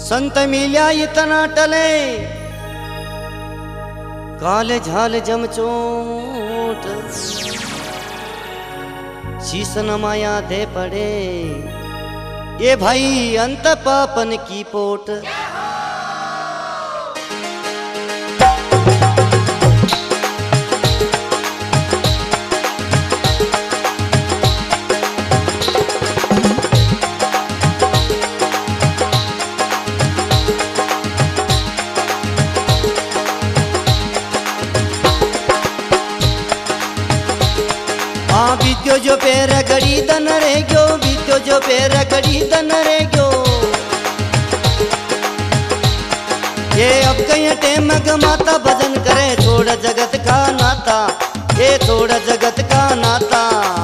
संत मिल्या इतना टले काले झाल जमचोट शीस नमाया दे पड़े ये भाई अंत पापन की पोट। बीत्यो जो पैर घड़ी दन रे गयो, बीत्यो जो पैर घड़ी दन रे गयो। ये अब कहीं टेम गमाता भजन करे छोड़ जगत का नाता, ये छोड़ जगत का नाता।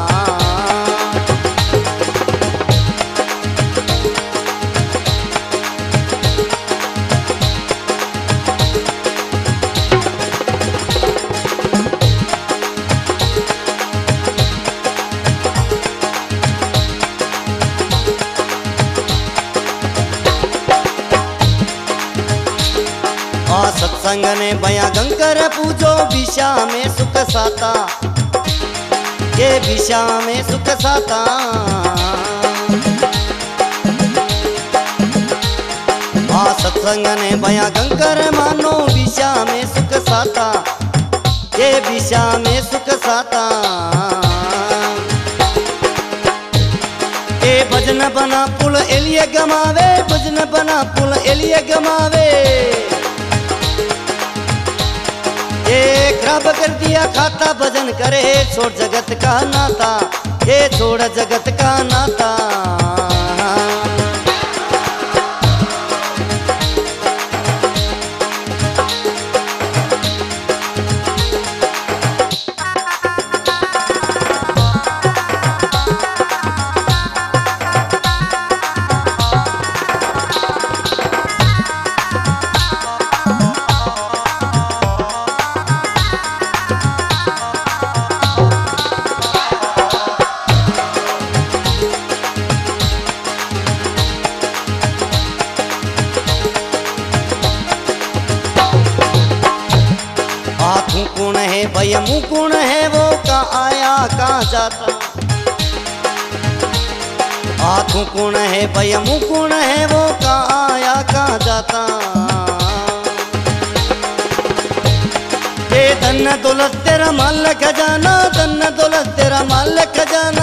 सत्संग ने बया गंकर पूजो विषा में सुख साता, ये विषा में सुख साता। सत्संग ने बया गंकर मानो विषा में सुख साता, ये विषा में सुख साता। ये भजन बना पुल एलिए गमावे, भजन बना पुल एलिए गमावे। ये खराब कर दिया खाता भजन करे छोड़ जगत का नाता, ये छोड़ जगत का नाता। कौन है भैया मुँह कौन है वो कहाँ आया कहाँ जाता। आँखों कौन है भैया मुँह कौन है वो कहाँ आया कहाँ जाता। ये धन दौलत तेरा माल खजाना, धन दौलत तेरा माल खजाना।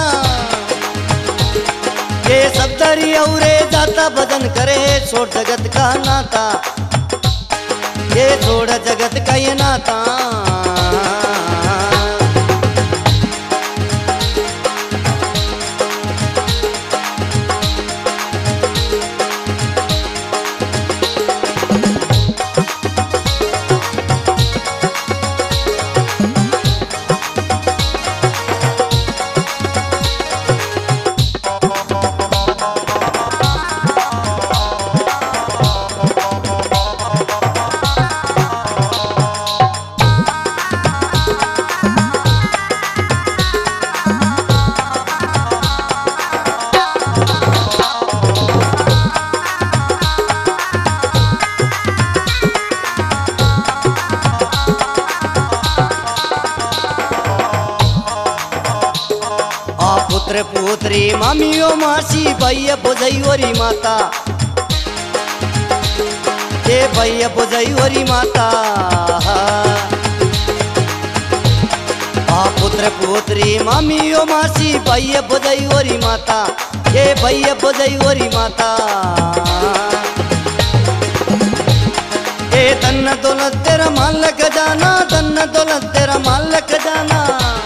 ये सब दरी औरे जाता भजन करे छोड़ जगत का नाता, ये छोड़ जगत का ये नाता। पुत्र पुत्री मामियो मासी भैया बोझैयोरी माता, ये भैया बोझैयोरी माता। पुत्र पुत्री मामियो मासी भैया बोझैयोरी माता, ये भैया बोझैयोरी माता। ये धन दौलत तेरा माल खजाना, धन दौलत तेरा माल खजाना।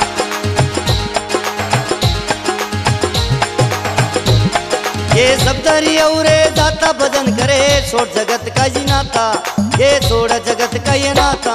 ये सब दरी औरे जाता भजन करे छोड़ जगत का जी नाता, ये छोड़ जगत का ये नाता।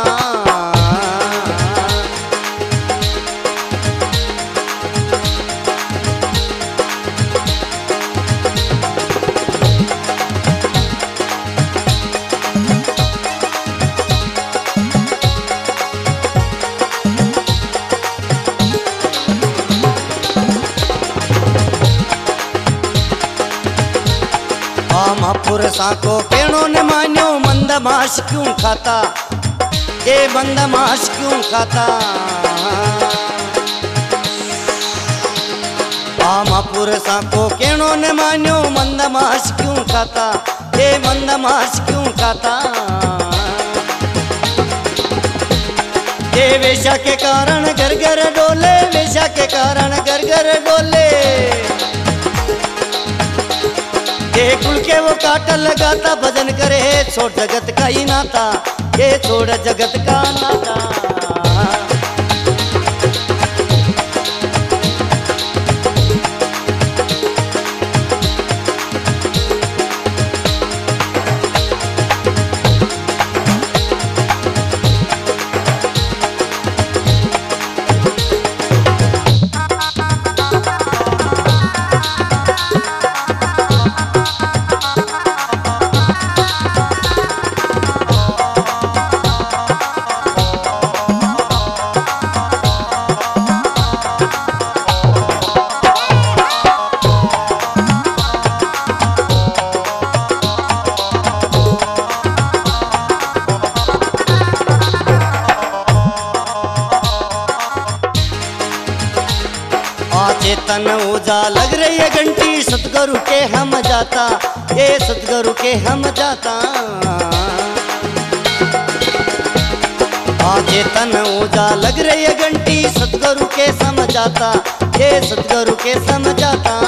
महापुरुषा को केणो ने मान्यो मंदमाश क्यों खाता, ये मंदमाश क्यों खाता। महापुरुषा को केणो ने मान्यो मंदमाश क्यों खाता, ये मंदमाश क्यों खाता। ये वेश्या के कारण घर घर डोले, वेश्या के कारण घर घर डोले। ये कुल के वो काटा लगाता भजन करे, छोड़ जगत का ही नाता, ये छोड़ जगत का नाता। चेतन ऊजा लग रही है घंटी, सतगुरु के हम जाता, ये सतगुरु के हम जाता। चेतन ऊजा लग रही है घंटी, सतगुरु के सम जाता, ये सतगुरु के सम जाता।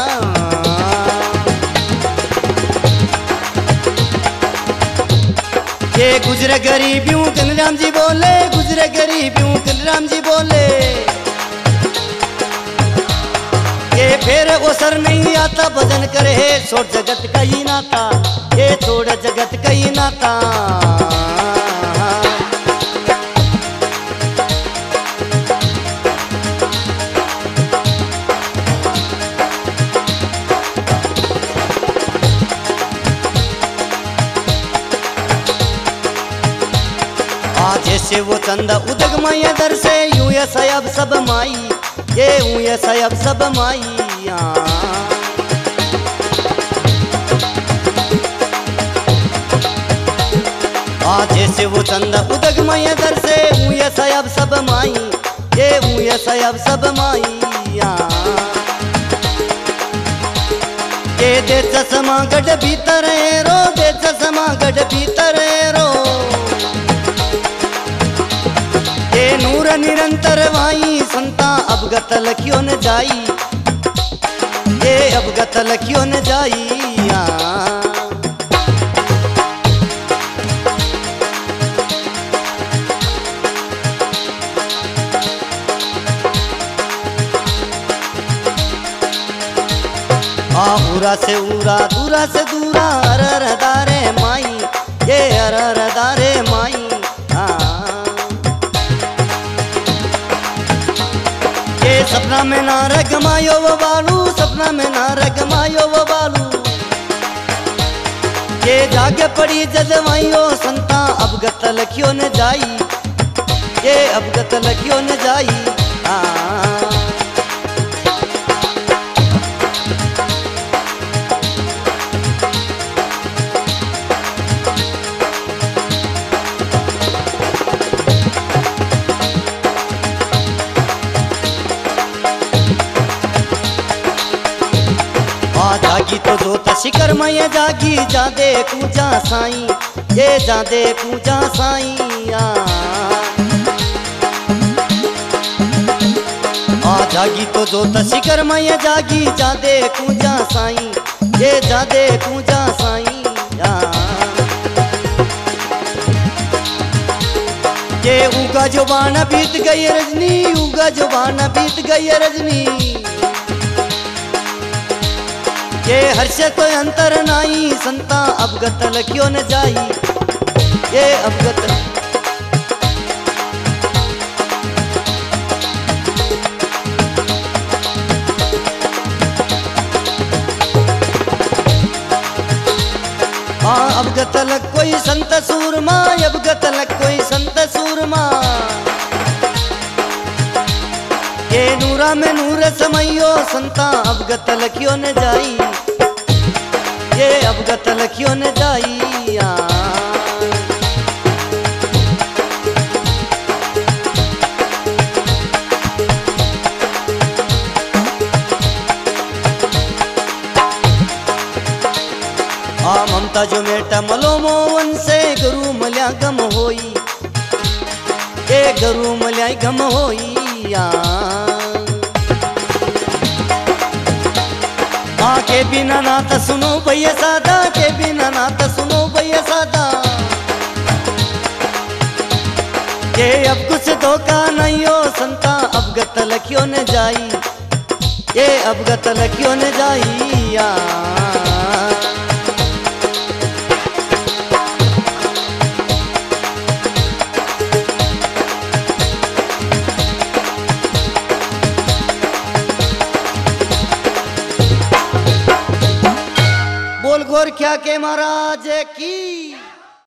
ये गुजरे गरीबियों कनराम जी बोले, गुजरे गरीबियों कनराम जी बोले। ये फिर वो सर नहीं आता भजन करे, छोड़ जगत का ही नाता, ये छोड़ जगत का ही नाता। जैसे वो चंदा उदग माया दर से, यूं ये सयब सब माई, ये यूं ये सयब सब माइया। जैसे वो चंदा उदग माया दर से, यूं ये सयब सब माई, ये यूं ये सयब सब माइया। ये दे चश्मा गढ़ भीतर रो, दे चश्मा गढ़ भीतर रो। ये नूर निरंतर वाई संता, अवगत लखियो न जाई, ये अवगत लखियो न जाई। उरा से उरा, दूरा से दूरा, अरर दारे माई, ये अरर दारे माई। सपना में ना रगमायो वो बालू, सपना में ना रगमायो वो बालू। ये जागे पड़ी जजवाइयो संता, अवगत लखियो न जाई, ये अवगत लखियो न जाई। जागी तो जोत शिखर मय जागी, जादे कूजा साई, ये जादे कूजा साईया। जागी तो जोत शिखर मय जागी, जादे कूजा साई, ये जादे कूजा साईया। ये उगा जो बाण बीत गई रजनी, उगा जो बाण बीत गई रजनी। ये हर्ष तो अंतर नाई संता, अवगत लखियो न जाई, ये अवगत। अवगत लग कोई संत सूरमा, अवगत लग कोई संत सूरमा। ये नूरा में नूर समयो संता, अवगत लखियो न जाई, ये अवगत लखियो ने जाइया। ममता जो मेटा मलो मोवन से गुरु मल्या गम होई, ए गुरु मल्या गम होई के बिना नाथ सुनो भैया सादा, के बिना नाथ सुनो भैया सादा, के अब कुछ धोखा नहीं हो संता अवगत लखियो ने जाई, ये अवगत लखियो ने जाई बोल गोर क्या के महाराज की।